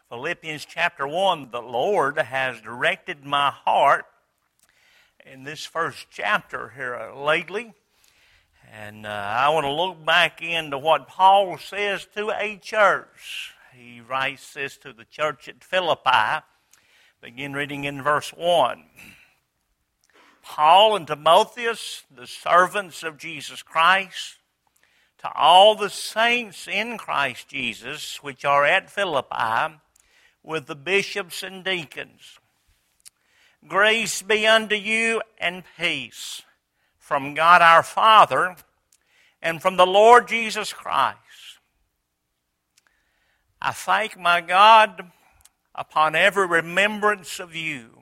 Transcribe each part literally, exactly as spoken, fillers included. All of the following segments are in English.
Philippians chapter one, the Lord has directed my heart in this first chapter here lately. And uh, I want to look back into what Paul says to a church. He writes this to the church at Philippi. Begin reading in verse one. Paul and Timotheus, the servants of Jesus Christ, to all the saints in Christ Jesus, which are at Philippi, with the bishops and deacons. Grace be unto you and peace from God our Father and from the Lord Jesus Christ. I thank my God upon every remembrance of you,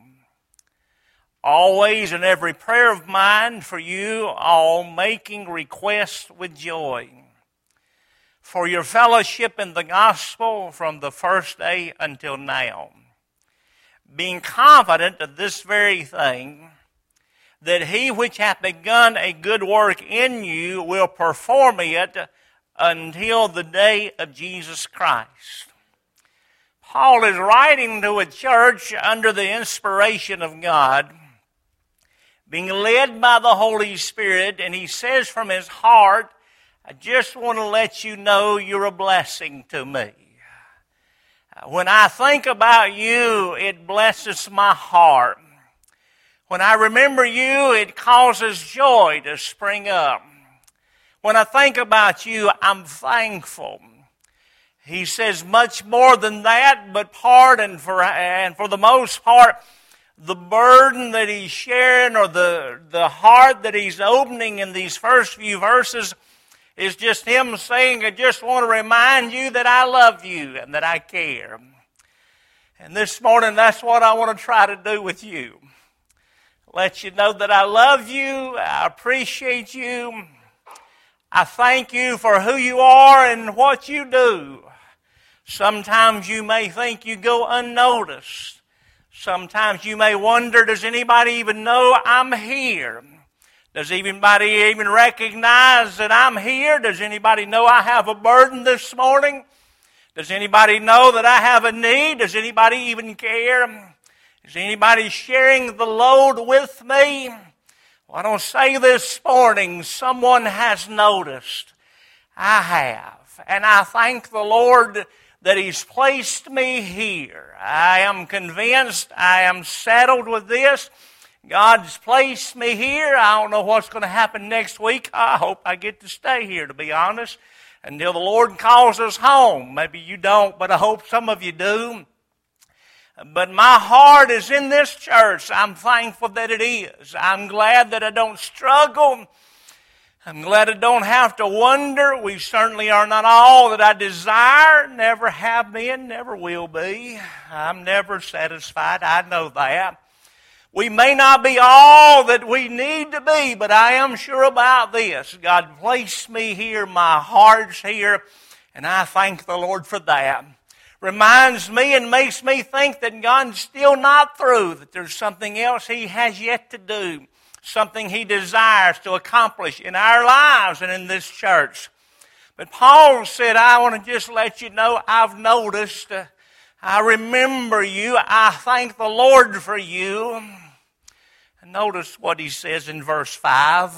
always in every prayer of mine for you all, making request with joy, for your fellowship in the gospel from the first day until now, being confident of this very thing, that he which hath begun a good work in you will perform it until the day of Jesus Christ. Paul is writing to a church under the inspiration of God, being led by the Holy Spirit, and he says from his heart, I just want to let you know you're a blessing to me. When I think about you, it blesses my heart. When I remember you, it causes joy to spring up. When I think about you, I'm thankful. He says much more than that, but part and for, and for the most part, the burden that he's sharing or the, the heart that he's opening in these first few verses is just him saying, I just want to remind you that I love you and that I care. And this morning, that's what I want to try to do with you. Let you know that I love you, I appreciate you, I thank you for who you are and what you do. Sometimes you may think you go unnoticed. Sometimes you may wonder, does anybody even know I'm here? Does anybody even recognize that I'm here? Does anybody know I have a burden this morning? Does anybody know that I have a need? Does anybody even care? Is anybody sharing the load with me? Well, I don't say this morning, someone has noticed. I have. And I thank the Lord that He's placed me here. I am convinced, I am settled with this. God's placed me here. I don't know what's going to happen next week. I hope I get to stay here, to be honest, until the Lord calls us home. Maybe you don't, but I hope some of you do. But my heart is in this church. I'm thankful that it is. I'm glad that I don't struggle. I'm glad I don't have to wonder. We certainly are not all that I desire, never have been, never will be. I'm never satisfied. I know that. We may not be all that we need to be, but I am sure about this. God placed me here, my heart's here, and I thank the Lord for that. Reminds me and makes me think that God's still not through, that there's something else He has yet to do, something He desires to accomplish in our lives and in this church. But Paul said, I want to just let you know I've noticed, uh, I remember you, I thank the Lord for you. And notice what he says in verse five.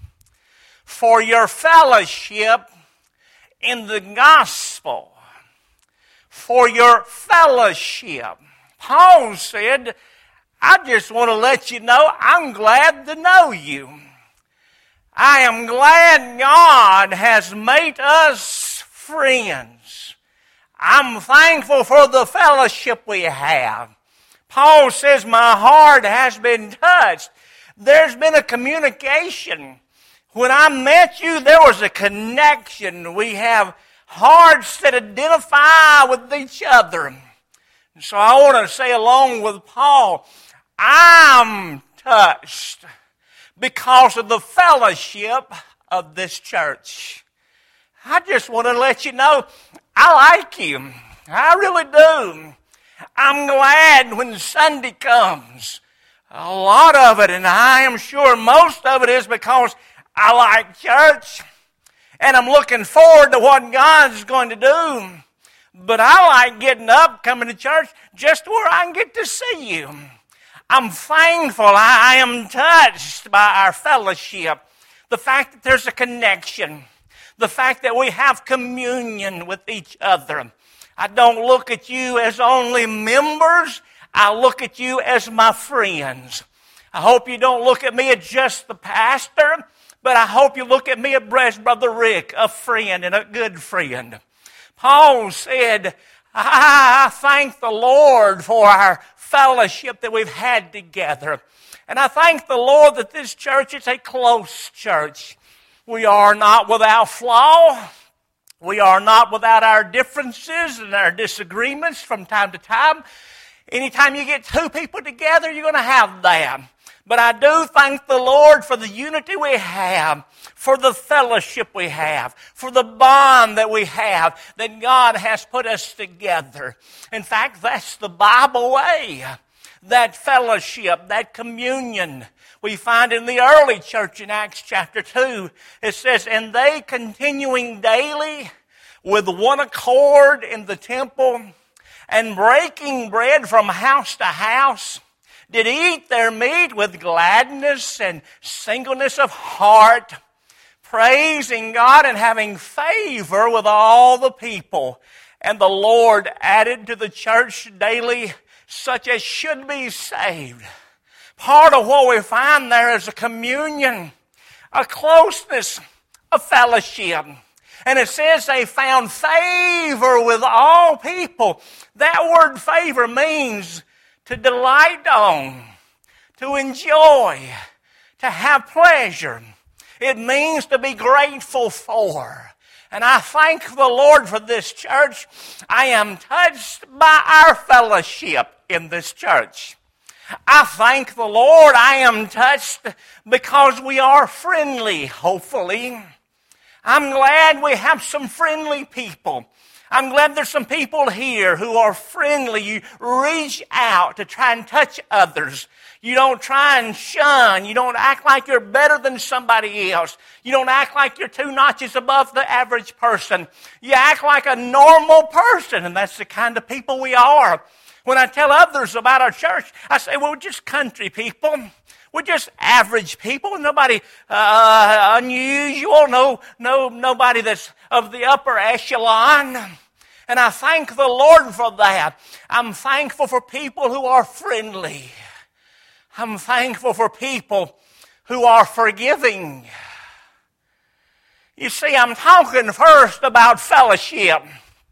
For your fellowship in the gospel. For your fellowship. Paul said, I just want to let you know I'm glad to know you. I am glad God has made us friends. I'm thankful for the fellowship we have. Paul says my heart has been touched. There's been a communication. When I met you, there was a connection. We have hearts that identify with each other. And so I want to say along with Paul, I'm touched because of the fellowship of this church. I just want to let you know I like you. I really do. I'm glad when Sunday comes. A lot of it, and I am sure most of it, is because I like church. And I'm looking forward to what God's going to do. But I like getting up, coming to church, just where I can get to see you. I'm thankful. I am touched by our fellowship. The fact that there's a connection. The fact that we have communion with each other. I don't look at you as only members. I look at you as my friends. I hope you don't look at me as just the pastor, but I hope you look at me as Brother Rick, a friend and a good friend. Paul said, I thank the Lord for our fellowship that we've had together. And I thank the Lord that this church is a close church. We are not without flaw. We are not without our differences and our disagreements from time to time. Anytime you get two people together, you're going to have that. But I do thank the Lord for the unity we have, for the fellowship we have, for the bond that we have, that God has put us together. In fact, that's the Bible way. That fellowship, that communion, we find in the early church in Acts chapter two. It says, and they continuing daily with one accord in the temple and breaking bread from house to house, did eat their meat with gladness and singleness of heart, praising God and having favor with all the people. And the Lord added to the church daily such as should be saved. Part of what we find there is a communion, a closeness, a fellowship. And it says they found favor with all people. That word favor means to delight on, to enjoy, to have pleasure. It means to be grateful for. And I thank the Lord for this church. I am touched by our fellowship in this church. I thank the Lord I am touched because we are friendly, hopefully. I'm glad we have some friendly people. I'm glad there's some people here who are friendly. You reach out to try and touch others. You don't try and shun. You don't act like you're better than somebody else. You don't act like you're two notches above the average person. You act like a normal person, and that's the kind of people we are. When I tell others about our church, I say, well, we're just country people. We're just average people. Nobody uh, unusual. No, no, nobody that's of the upper echelon. And I thank the Lord for that. I'm thankful for people who are friendly. I'm thankful for people who are forgiving. You see, I'm talking first about fellowship.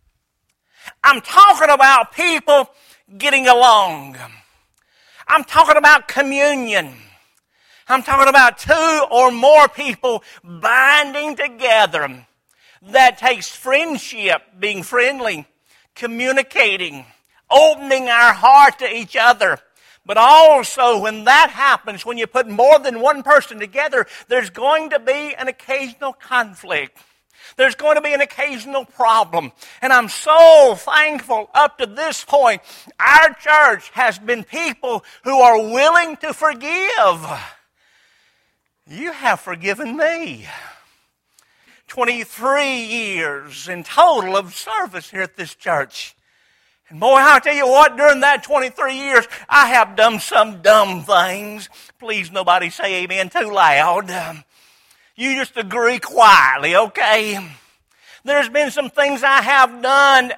I'm talking about people getting along. I'm talking about communion. I'm talking about two or more people binding together. That takes friendship, being friendly, communicating, opening our heart to each other. But also, when that happens, when you put more than one person together, there's going to be an occasional conflict. There's going to be an occasional problem. And I'm so thankful up to this point, our church has been people who are willing to forgive. You have forgiven me. twenty-three years in total of service here at this church. And boy, I'll tell you what, during that twenty-three years, I have done some dumb things. Please, nobody say amen too loud. You just agree quietly, okay? There's been some things I have done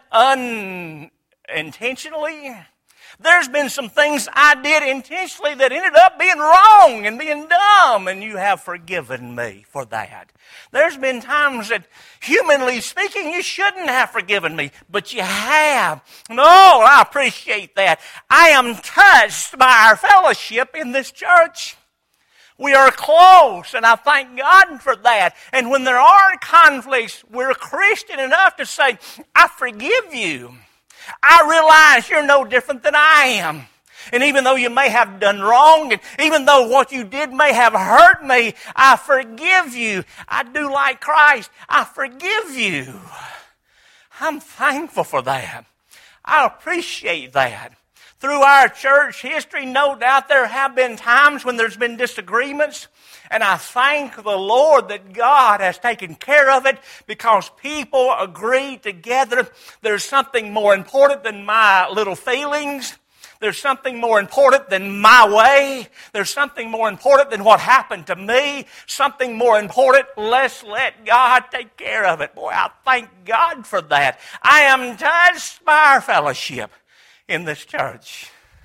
unintentionally. There's been some things I did intentionally that ended up being wrong and being dumb, and you have forgiven me for that. There's been times that, humanly speaking, you shouldn't have forgiven me, but you have. No, I appreciate that. I am touched by our fellowship in this church. We are close, and I thank God for that. And when there are conflicts, we're Christian enough to say, I forgive you. I realize you're no different than I am. And even though you may have done wrong, and even though what you did may have hurt me, I forgive you. I do like Christ. I forgive you. I'm thankful for that. I appreciate that. Through our church history, no doubt there have been times when there's been disagreements. And I thank the Lord that God has taken care of it because people agree together. There's something more important than my little feelings. There's something more important than my way. There's something more important than what happened to me. Something more important. Let's let God take care of it. Boy, I thank God for that. I am touched by our fellowship in this church.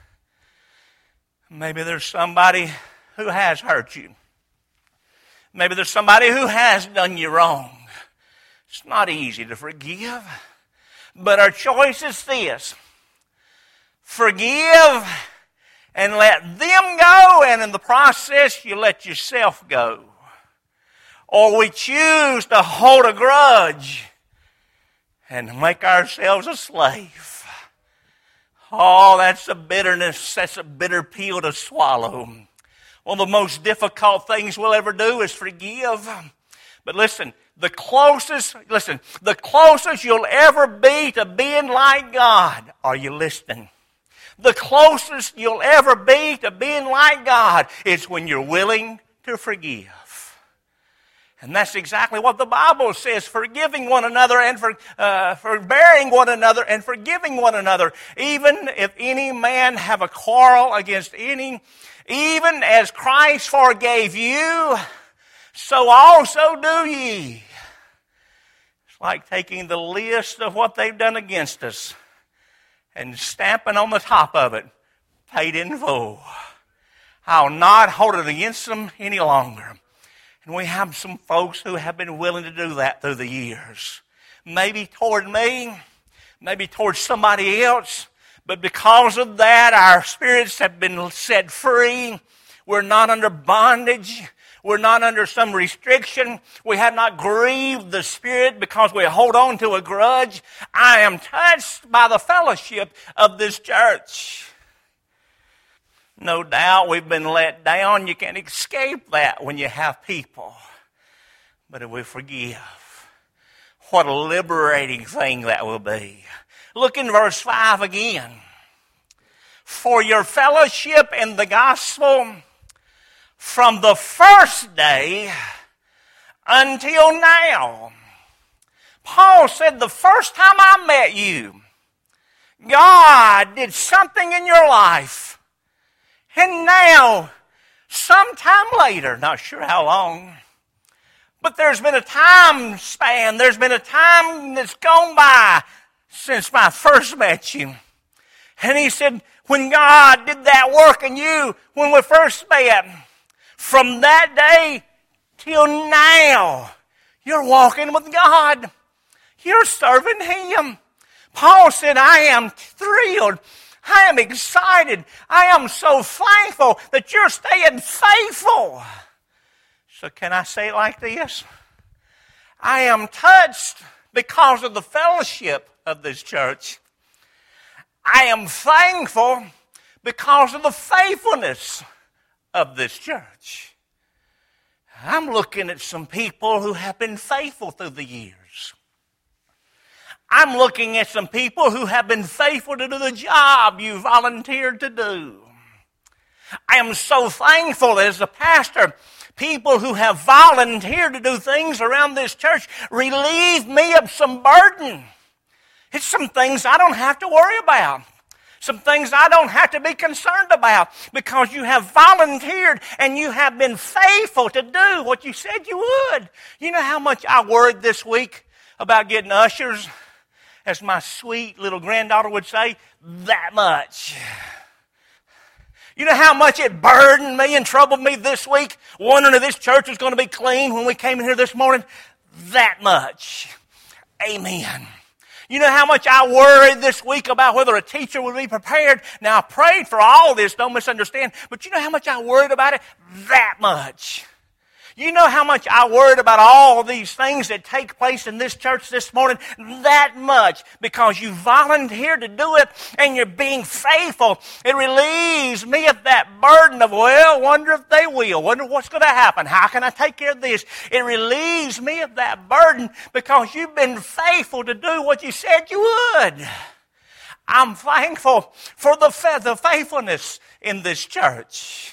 Maybe there's somebody who has hurt you. Maybe there's somebody who has done you wrong. It's not easy to forgive. But our choice is this. Forgive and let them go, and in the process you let yourself go. Or we choose to hold a grudge and make ourselves a slave. Oh, that's a bitterness, that's a bitter pill to swallow. One of the most difficult things we'll ever do is forgive. But listen, the closest, listen, the closest you'll ever be to being like God, are you listening? The closest you'll ever be to being like God is when you're willing to forgive. And that's exactly what the Bible says, forgiving one another and for, uh, forbearing one another and forgiving one another. Even if any man have a quarrel against any, even as Christ forgave you, so also do ye. It's like taking the list of what they've done against us and stamping on the top of it, paid in full. I'll not hold it against them any longer. And we have some folks who have been willing to do that through the years. Maybe toward me, maybe toward somebody else, but because of that, our spirits have been set free. We're not under bondage. We're not under some restriction. We have not grieved the Spirit because we hold on to a grudge. I am touched by the fellowship of this church. No doubt we've been let down. You can't escape that when you have people. But if we forgive, what a liberating thing that will be. Look in verse five again. For your fellowship in the gospel from the first day until now. Paul said the first time I met you, God did something in your life. And now, sometime later, not sure how long, but there's been a time span, there's been a time that's gone by since I first met you. And he said, when God did that work in you, when we first met, from that day till now, you're walking with God. You're serving Him. Paul said, I am thrilled. I am excited. I am so thankful that you're staying faithful. So can I say it like this? I am touched because of the fellowship of this church. I am thankful because of the faithfulness of this church. I'm looking at some people who have been faithful through the years. I'm looking at some people who have been faithful to do the job you volunteered to do. I am so thankful as a pastor, people who have volunteered to do things around this church relieve me of some burden. It's some things I don't have to worry about. Some things I don't have to be concerned about because you have volunteered and you have been faithful to do what you said you would. You know how much I worried this week about getting ushers? As my sweet little granddaughter would say, that much. You know how much it burdened me and troubled me this week, wondering if this church was going to be clean when we came in here this morning? That much. Amen. You know how much I worried this week about whether a teacher would be prepared? Now, I prayed for all this, don't misunderstand, but you know how much I worried about it? That much. You know how much I worried about all these things that take place in this church this morning? That much. Because you volunteered to do it and you're being faithful. It relieves me of that burden of, well, wonder if they will. Wonder what's going to happen. How can I take care of this? It relieves me of that burden because you've been faithful to do what you said you would. I'm thankful for the, the faithfulness in this church.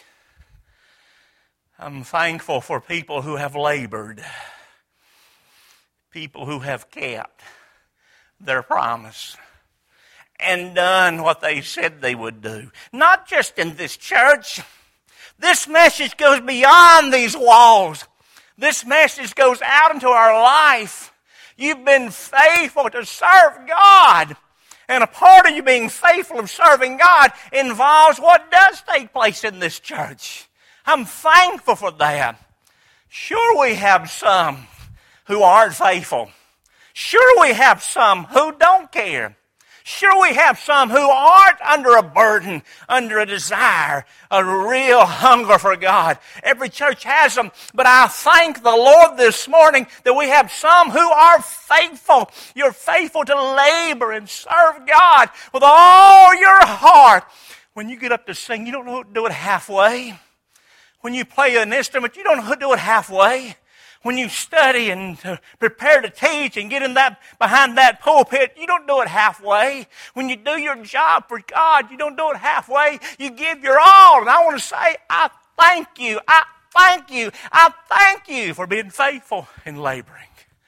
I'm thankful for people who have labored, people who have kept their promise and done what they said they would do. Not just in this church. This message goes beyond these walls. This message goes out into our life. You've been faithful to serve God. And a part of you being faithful of serving God involves what does take place in this church. I'm thankful for that. Sure, we have some who aren't faithful. Sure, we have some who don't care. Sure, we have some who aren't under a burden, under a desire, a real hunger for God. Every church has them, but I thank the Lord this morning that we have some who are faithful. You're faithful to labor and serve God with all your heart. When you get up to sing, you don't know how to do it halfway. When you play an instrument, you don't know how to do it halfway. When you study and uh, prepare to teach and get in that behind that pulpit, you don't do it halfway. When you do your job for God, you don't do it halfway. You give your all. And I want to say, I thank you. I thank you. I thank you for being faithful in laboring.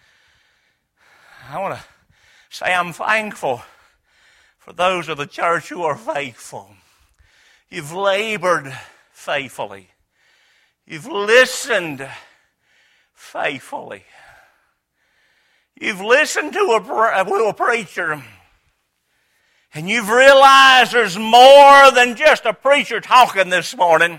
I want to say I'm thankful for those of the church who are faithful. You've labored faithfully. You've listened faithfully. You've listened to a, to a preacher, and you've realized there's more than just a preacher talking this morning.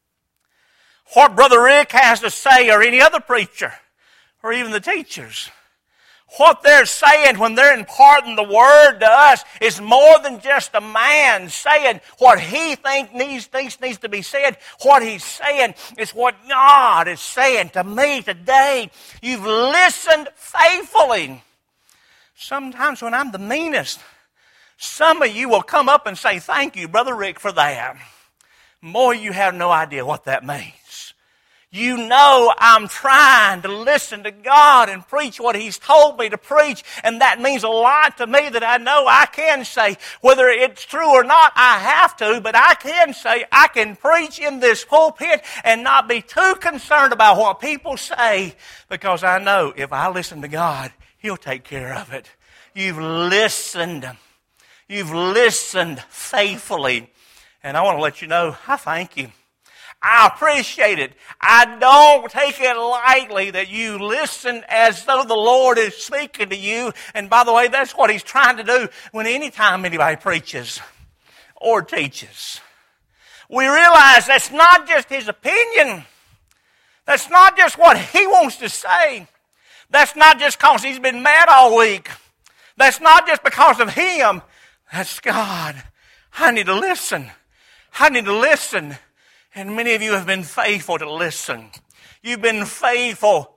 What Brother Rick has to say, or any other preacher, or even the teachers, what they're saying when they're imparting the word to us is more than just a man saying what he think needs, thinks needs to be said. What he's saying is what God is saying to me today. You've listened faithfully. Sometimes when I'm the meanest, some of you will come up and say, thank you, Brother Rick, for that. Boy, you have no idea what that means. You know I'm trying to listen to God and preach what He's told me to preach, and that means a lot to me that I know I can say. Whether it's true or not, I have to, but I can say I can preach in this pulpit and not be too concerned about what people say, because I know if I listen to God, He'll take care of it. You've listened. You've listened faithfully, and I want to let you know, I thank you. I appreciate it. I don't take it lightly that you listen as though the Lord is speaking to you. And by the way, that's what He's trying to do when any time anybody preaches or teaches. We realize that's not just His opinion. That's not just what He wants to say. That's not just because He's been mad all week. That's not just because of Him. That's God. I need to listen. I need to listen. And many of you have been faithful to listen. You've been faithful.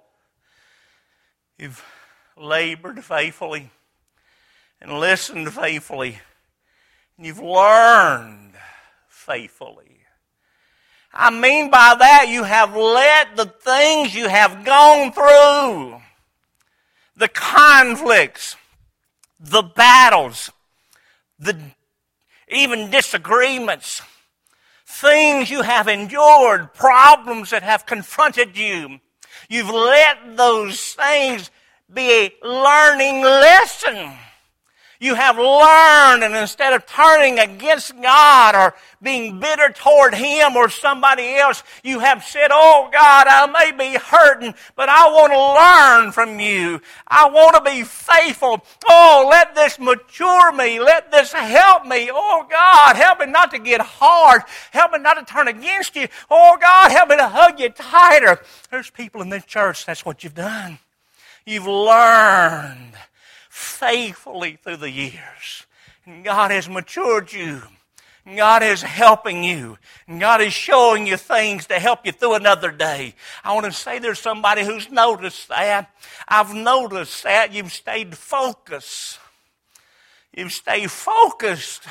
You've labored faithfully and listened faithfully. And you've learned faithfully. I mean by that, you have let the things you have gone through, the conflicts, the battles, the even disagreements, things you have endured, problems that have confronted you. You've let those things be a learning lesson. You have learned, and instead of turning against God or being bitter toward Him or somebody else, you have said, oh God, I may be hurting, but I want to learn from you. I want to be faithful. Oh, let this mature me. Let this help me. Oh God, help me not to get hard. Help me not to turn against you. Oh God, help me to hug you tighter. There's people in this church, that's what you've done. You've learned faithfully through the years. And God has matured you. And God is helping you. And God is showing you things to help you through another day. I want to say there's somebody who's noticed that. I've noticed that. You've stayed focused. You've stayed focused.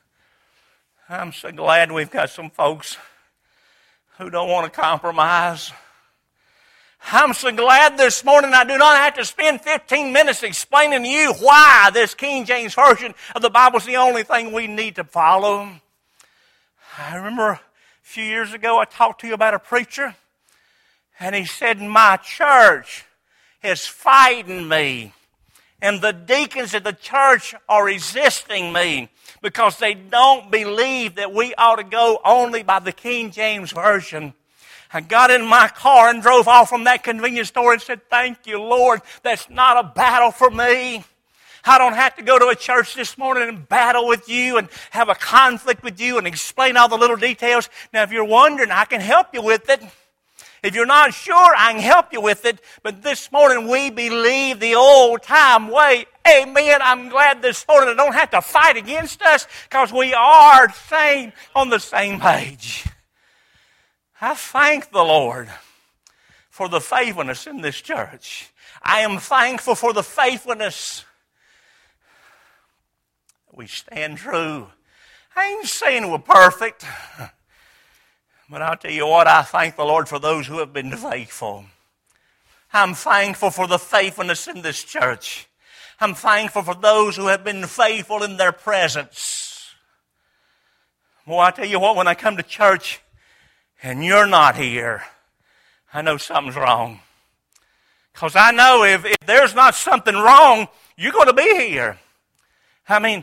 I'm so glad we've got some folks who don't want to compromise. I'm so glad this morning I do not have to spend fifteen minutes explaining to you why this King James Version of the Bible is the only thing we need to follow. I remember a few years ago I talked to you about a preacher, and he said, my church is fighting me, and the deacons at the church are resisting me because they don't believe that we ought to go only by the King James Version. I got in my car and drove off from that convenience store and said, thank you, Lord, that's not a battle for me. I don't have to go to a church this morning and battle with you and have a conflict with you and explain all the little details. Now, if you're wondering, I can help you with it. If you're not sure, I can help you with it. But this morning, we believe the old-time way. Amen. I'm glad this morning I don't have to fight against us because we are same on the same page. I thank the Lord for the faithfulness in this church. I am thankful for the faithfulness. We stand true. I ain't saying we're perfect, but I'll tell you what, I thank the Lord for those who have been faithful. I'm thankful for the faithfulness in this church. I'm thankful for those who have been faithful in their presence. Well, I tell you what, when I come to church and you're not here, I know something's wrong. Because I know if, if there's not something wrong, you're going to be here. I mean,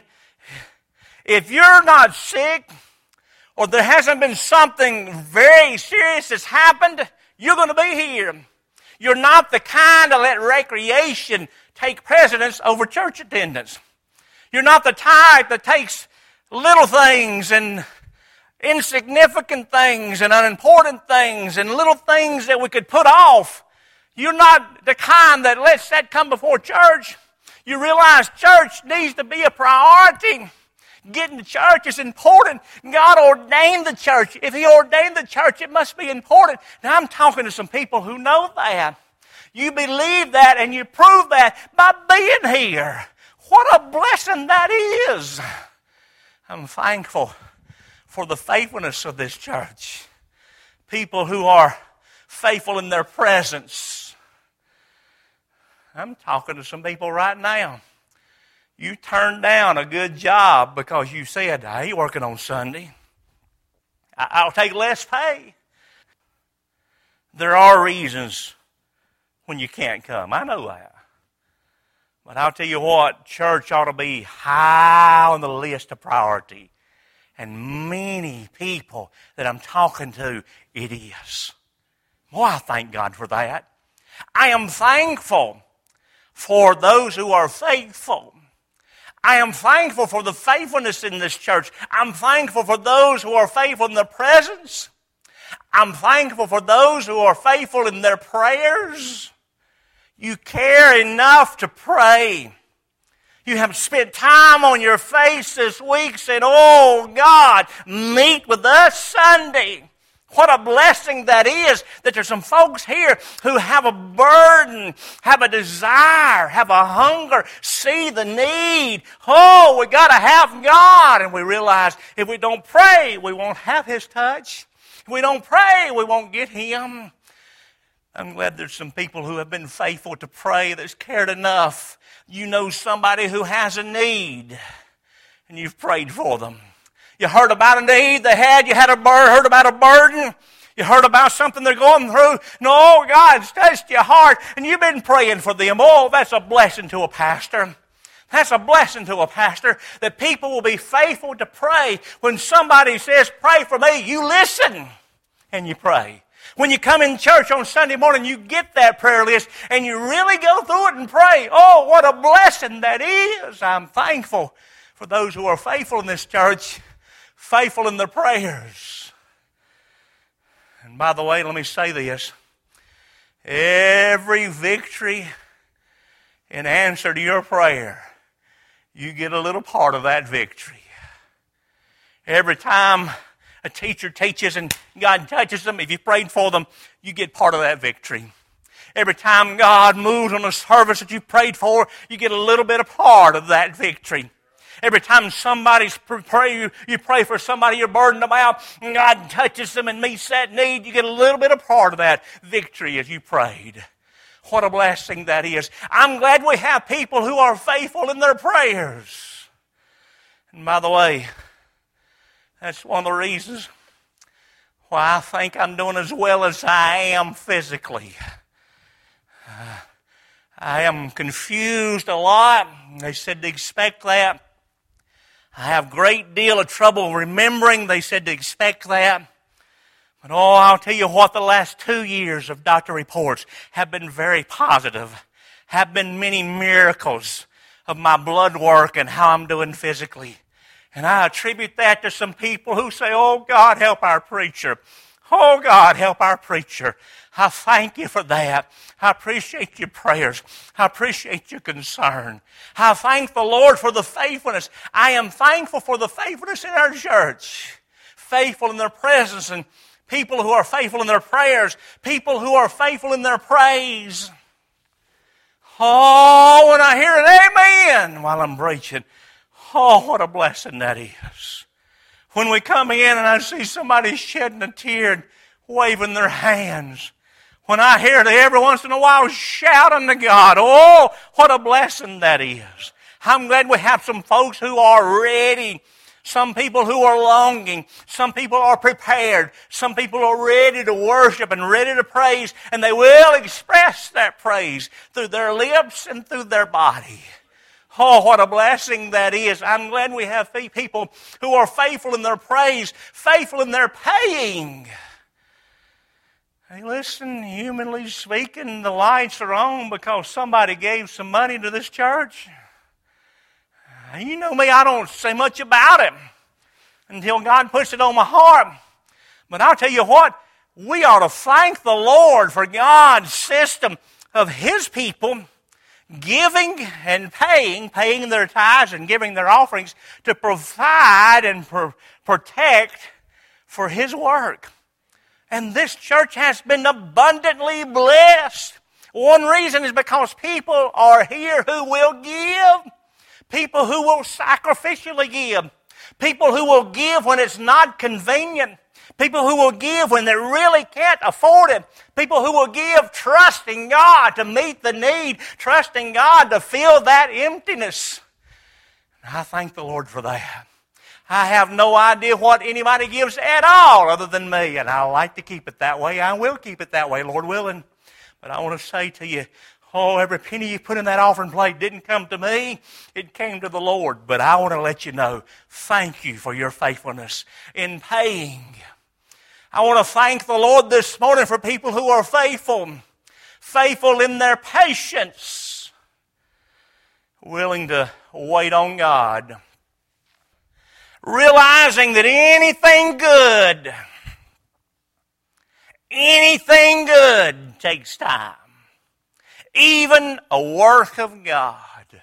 if you're not sick or there hasn't been something very serious that's happened, you're going to be here. You're not the kind to let recreation take precedence over church attendance. You're not the type that takes little things and insignificant things and unimportant things and little things that we could put off. You're not the kind that lets that come before church. You realize church needs to be a priority. Getting to church is important. God ordained the church. If He ordained the church, it must be important. Now, I'm talking to some people who know that. You believe that and you prove that by being here. What a blessing that is. I'm thankful for the faithfulness of this church. People who are faithful in their presence. I'm talking to some people right now. You turned down a good job because you said, I ain't working on Sunday. I'll take less pay. There are reasons when you can't come. I know that. But I'll tell you what, church ought to be high on the list of priority. And many people that I'm talking to, it is. Well, I thank God for that. I am thankful for those who are faithful. I am thankful for the faithfulness in this church. I'm thankful for those who are faithful in their presence. I'm thankful for those who are faithful in their prayers. You care enough to pray. You have spent time on your face this week saying, oh, God, meet with us Sunday. What a blessing that is that there's some folks here who have a burden, have a desire, have a hunger, see the need. Oh, we got to have God. And we realize if we don't pray, we won't have His touch. If we don't pray, we won't get Him. I'm glad there's some people who have been faithful to pray, that's cared enough. You know somebody who has a need, and you've prayed for them. You heard about a need they had. You had a bur- heard about a burden. You heard about something they're going through. No, God's touched your heart, and you've been praying for them. Oh, that's a blessing to a pastor. That's a blessing to a pastor, that people will be faithful to pray. When somebody says, pray for me, you listen, and you pray. When you come in church on Sunday morning, you get that prayer list and you really go through it and pray. Oh, what a blessing that is. I'm thankful for those who are faithful in this church, faithful in their prayers. And by the way, let me say this. Every victory in answer to your prayer, you get a little part of that victory. Every time a teacher teaches and God touches them, if you prayed for them, you get part of that victory. Every time God moves on a service that you prayed for, you get a little bit of part of that victory. Every time somebody's pray, you, you pray for somebody you're burdened about, and God touches them and meets that need, you get a little bit of part of that victory as you prayed. What a blessing that is. I'm glad we have people who are faithful in their prayers. And by the way, that's one of the reasons why I think I'm doing as well as I am physically. Uh, I am confused a lot. They said to expect that. I have a great deal of trouble remembering. They said to expect that. But oh, I'll tell you what, the last two years of doctor reports have been very positive. Have been many miracles of my blood work and how I'm doing physically. And I attribute that to some people who say, oh, God, help our preacher. Oh, God, help our preacher. I thank you for that. I appreciate your prayers. I appreciate your concern. I thank the Lord for the faithfulness. I am thankful for the faithfulness in our church. Faithful in their presence and people who are faithful in their prayers. People who are faithful in their praise. Oh, when I hear an amen while I'm preaching, oh, what a blessing that is. When we come in and I see somebody shedding a tear and waving their hands. When I hear they every once in a while shouting to God, oh, what a blessing that is. I'm glad we have some folks who are ready. Some people who are longing. Some people are prepared. Some people are ready to worship and ready to praise. And they will express that praise through their lips and through their body. Oh, what a blessing that is. I'm glad we have people who are faithful in their praise, faithful in their paying. Hey, listen, humanly speaking, the lights are on because somebody gave some money to this church. You know me, I don't say much about it until God puts it on my heart. But I'll tell you what, we ought to thank the Lord for God's system of His people giving and paying, paying their tithes and giving their offerings to provide and pro- protect for His work. And this church has been abundantly blessed. One reason is because people are here who will give. People who will sacrificially give. People who will give when it's not convenient. People who will give when they really can't afford it. People who will give trusting God to meet the need. Trusting God to fill that emptiness. And I thank the Lord for that. I have no idea what anybody gives at all other than me. And I like to keep it that way. I will keep it that way, Lord willing. But I want to say to you, oh, every penny you put in that offering plate didn't come to me. It came to the Lord. But I want to let you know, thank you for your faithfulness in paying. I want to thank the Lord this morning for people who are faithful. Faithful in their patience. Willing to wait on God. Realizing that anything good, anything good takes time. Even a work of God.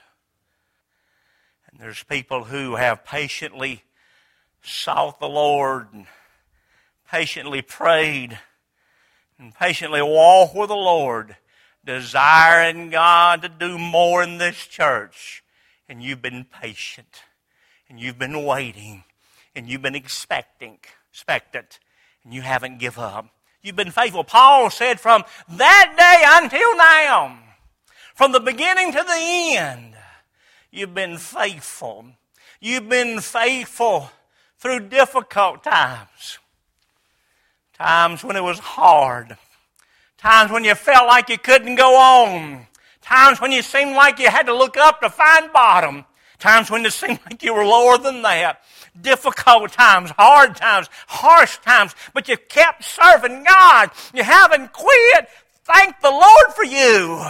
And there's people who have patiently sought the Lord and patiently prayed and patiently walked with the Lord, desiring God to do more in this church. And you've been patient. And you've been waiting. And you've been expecting, expectant. And you haven't given up. You've been faithful. Paul said from that day until now, from the beginning to the end, you've been faithful. You've been faithful through difficult times. Times when it was hard. Times when you felt like you couldn't go on. Times when you seemed like you had to look up to find bottom. Times when it seemed like you were lower than that. Difficult times, hard times, harsh times. But you kept serving God. You haven't quit. Thank the Lord for you.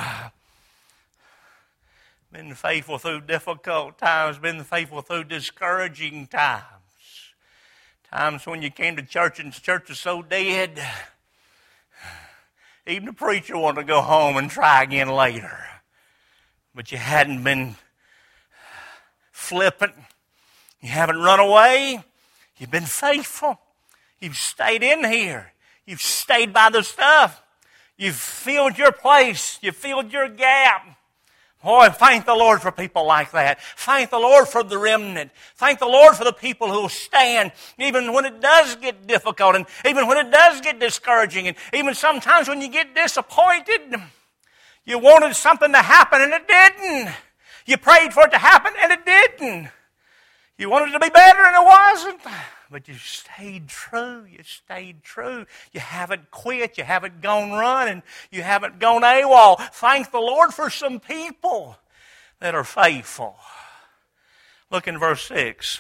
Been faithful through difficult times. Been faithful through discouraging times. Times when you came to church and church was so dead. Even the preacher wanted to go home and try again later. But you hadn't been flippant. You haven't run away. You've been faithful. You've stayed in here. You've stayed by the stuff. You've filled your place. You've filled your gap. Oh, and thank the Lord for people like that. Thank the Lord for the remnant. Thank the Lord for the people who will stand even when it does get difficult and even when it does get discouraging and even sometimes when you get disappointed. You wanted something to happen and it didn't. You prayed for it to happen and it didn't. You wanted it to be better and it wasn't. But you stayed true. You stayed true. You haven't quit. You haven't gone running. You haven't gone AWOL. Thank the Lord for some people that are faithful. Look in verse six.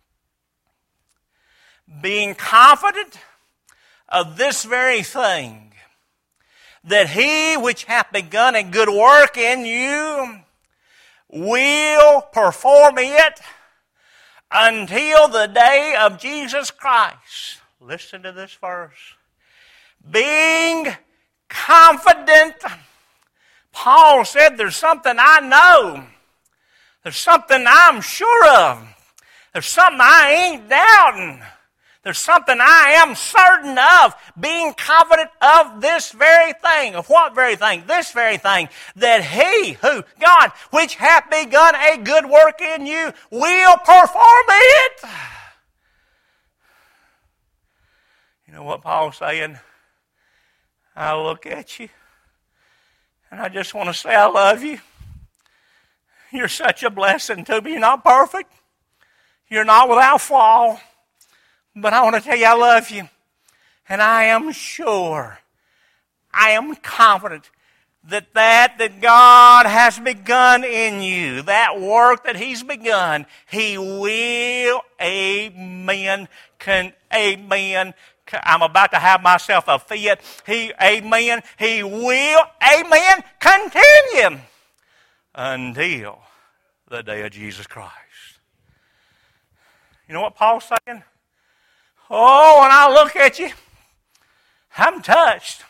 Being confident of this very thing, that he which hath begun a good work in you will perform it until the day of Jesus Christ. Listen to this verse. Being confident. Paul said, there's something I know. There's something I'm sure of. There's something I ain't doubting. There's something I am certain of, being confident of this very thing. Of what very thing? This very thing. That he, who? God, which hath begun a good work in you, will perform it. You know what Paul's saying? I look at you, and I just want to say I love you. You're such a blessing to me. You're not perfect. You're not without flaw. But I want to tell you I love you. And I am sure, I am confident that that that God has begun in you, that work that He's begun, He will, amen, can, amen, I'm about to have myself a fit. He, amen, He will, amen, continue until the day of Jesus Christ. You know what Paul's saying? Oh, when I look at you, I'm touched.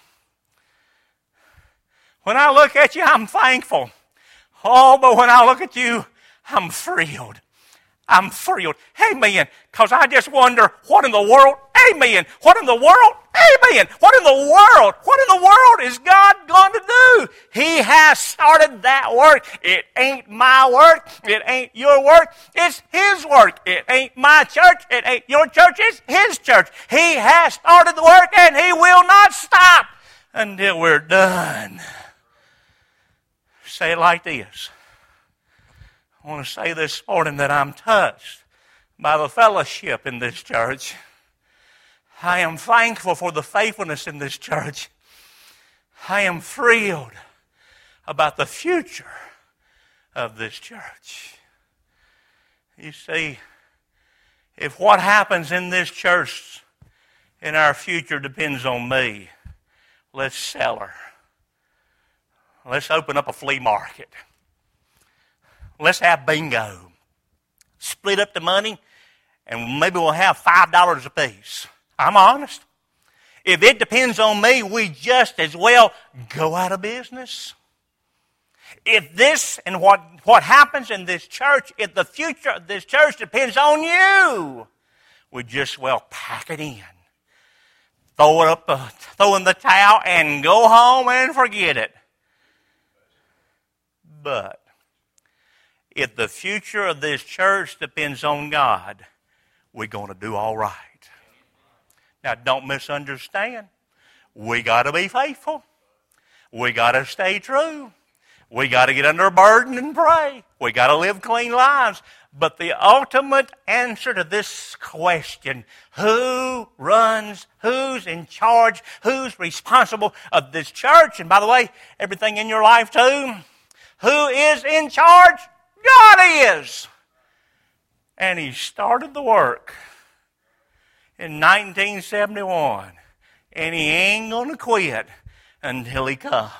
When I look at you, I'm thankful. Oh, but when I look at you, I'm thrilled. I'm thrilled. Amen. Because I just wonder, what in the world? Amen. What in the world? Amen. What in the world? What in the world is God going to do? He has started that work. It ain't my work. It ain't your work. It's His work. It ain't my church. It ain't your church. It's His church. He has started the work and He will not stop until we're done. Say it like this. I want to say this morning that I'm touched by the fellowship in this church. I am thankful for the faithfulness in this church. I am thrilled about the future of this church. You see, if what happens in this church in our future depends on me, let's sell her. Let's open up a flea market. Let's have bingo. Split up the money, and maybe we'll have five dollars apiece. I'm honest. If it depends on me, we just as well go out of business. If this and what, what happens in this church, if the future of this church depends on you, we just well pack it in. Throw it up, uh, throw in the towel, and go home and forget it. But if the future of this church depends on God, we're going to do all right. Now, don't misunderstand. We got to be faithful. We got to stay true. We got to get under a burden and pray. We got to live clean lives. But the ultimate answer to this question, who runs, who's in charge, who's responsible of this church, and by the way, everything in your life too, who is in charge? God is. And He started the work in nineteen seventy-one. And He ain't going to quit until He comes.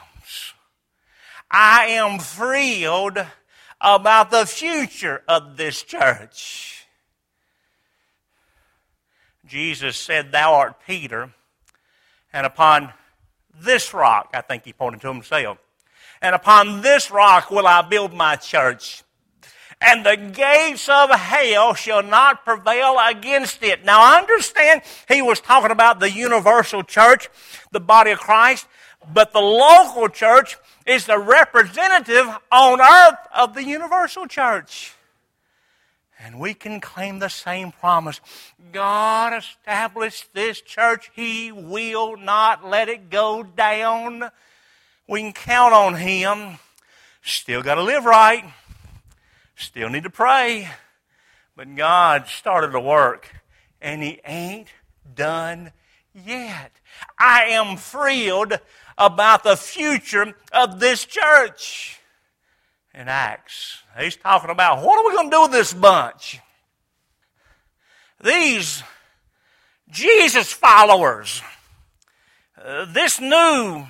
I am thrilled about the future of this church. Jesus said, "Thou art Peter, and upon this rock," I think He pointed to Himself, "and upon this rock will I build my church, and the gates of hell shall not prevail against it." Now, I understand He was talking about the universal church, the body of Christ, But the local church is the representative on earth of the universal church. And we can claim the same promise. God established this church. He will not let it go down. We can count on Him. Still got to live right. Still need to pray. But God started the work, and He ain't done yet. I am thrilled about the future of this church. In Acts, he's talking about, what are we going to do with this bunch? These Jesus followers, uh, this new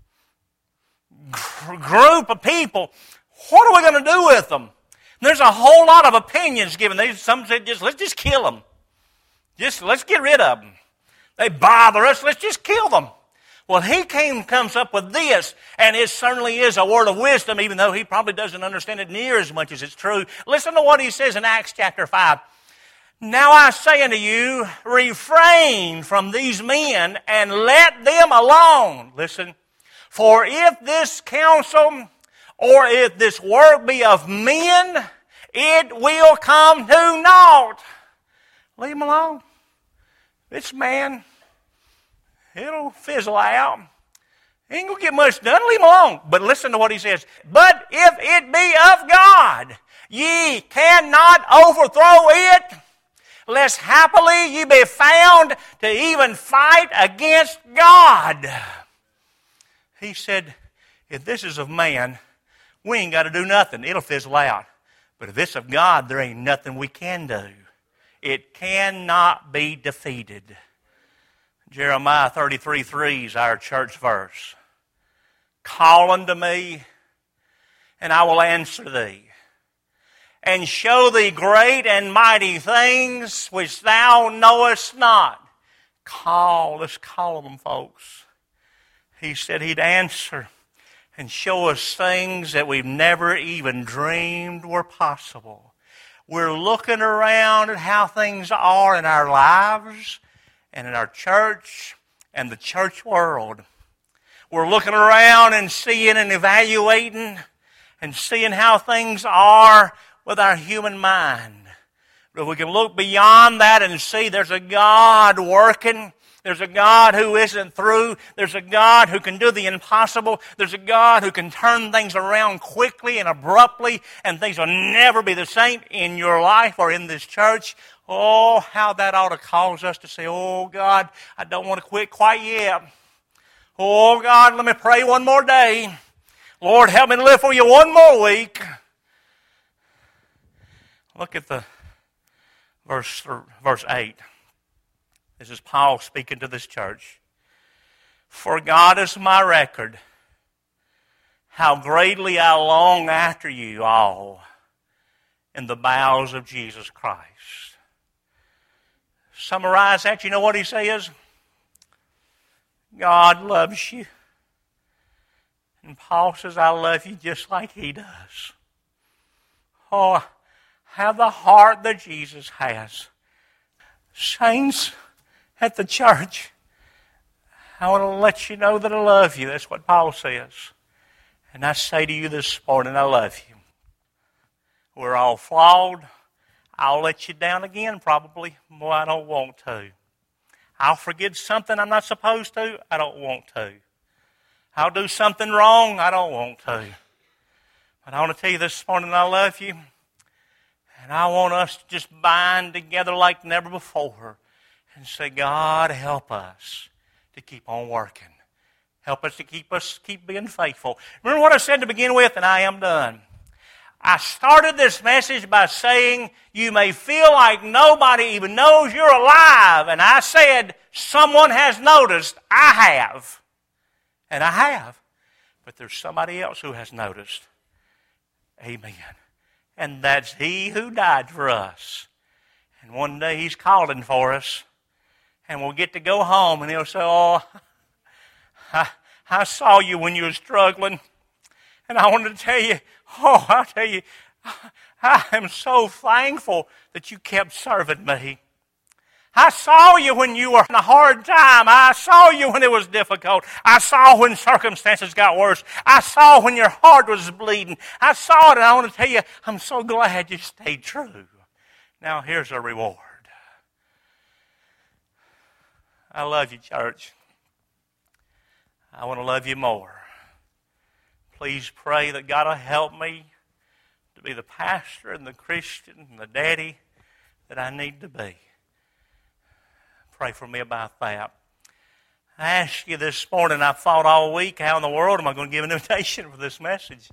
gr- group of people, what are we going to do with them? And there's a whole lot of opinions given. They, some said, just let's just kill them. Just let's get rid of them. They bother us, let's just kill them. Well, he came comes up with this, and it certainly is a word of wisdom, even though he probably doesn't understand it near as much as it's true. Listen to what he says in Acts chapter five. Now I say unto you, refrain from these men, and let them alone. Listen, for if this counsel, or if this work be of men, it will come to naught. Leave them alone. It's man. It'll fizzle out. Ain't going to get much done. Leave him alone. But listen to what he says. But if it be of God, ye cannot overthrow it, lest happily ye be found to even fight against God. He said, if this is of man, we ain't got to do nothing. It'll fizzle out. But if it's of God, there ain't nothing we can do. It cannot be defeated. Jeremiah thirty-three three is our church verse. Call unto me, and I will answer thee, and show thee great and mighty things which thou knowest not. Call, let's call them, folks. He said He'd answer and show us things that we've never even dreamed were possible. We're looking around at how things are in our lives and in our church and the church world. We're looking around and seeing and evaluating and seeing how things are with our human mind. But if we can look beyond that and see there's a God working, there's a God who isn't through, there's a God who can do the impossible, there's a God who can turn things around quickly and abruptly, and things will never be the same in your life or in this church. Oh, how that ought to cause us to say, oh, God, I don't want to quit quite yet. Oh, God, let me pray one more day. Lord, help me to live for you one more week. Look at the verse, verse eight. This is Paul speaking to this church. For God is my record, how greatly I long after you all in the bowels of Jesus Christ. Summarize that, you know what he says? God loves you. And Paul says, I love you just like he does. Oh, have the heart that Jesus has. Saints at the church, I want to let you know that I love you. That's what Paul says. And I say to you this morning, I love you. We're all flawed. I'll let you down again probably. Boy, I don't want to. I'll forget something I'm not supposed to. I don't want to. I'll do something wrong. I don't want to. But I want to tell you this morning I love you. And I want us to just bind together like never before and say, God, help us to keep on working. Help us to keep us keep being faithful. Remember what I said to begin with, and I am done. I started this message by saying you may feel like nobody even knows you're alive. And I said someone has noticed. I have. And I have. But there's somebody else who has noticed. Amen. And that's He who died for us. And one day He's calling for us. And we'll get to go home and He'll say, oh, I, I saw you when you were struggling. And I wanted to tell you, oh, I'll tell you, I am so thankful that you kept serving me. I saw you when you were in a hard time. I saw you when it was difficult. I saw when circumstances got worse. I saw when your heart was bleeding. I saw it, and I want to tell you, I'm so glad you stayed true. Now here's a reward. I love you, church. I want to love you more. Please pray that God will help me to be the pastor and the Christian and the daddy that I need to be. Pray for me about that. I asked you this morning, I've thought all week, how in the world am I going to give an invitation for this message?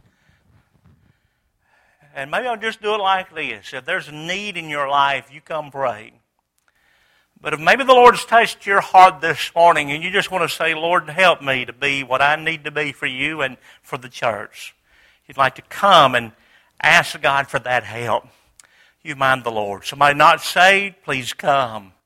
And maybe I'll just do it like this. If there's a need in your life, you come pray. But if maybe the Lord's touched your heart this morning and you just want to say, Lord, help me to be what I need to be for you and for the church. You'd like to come and ask God for that help. You mind the Lord. Somebody not saved, please come.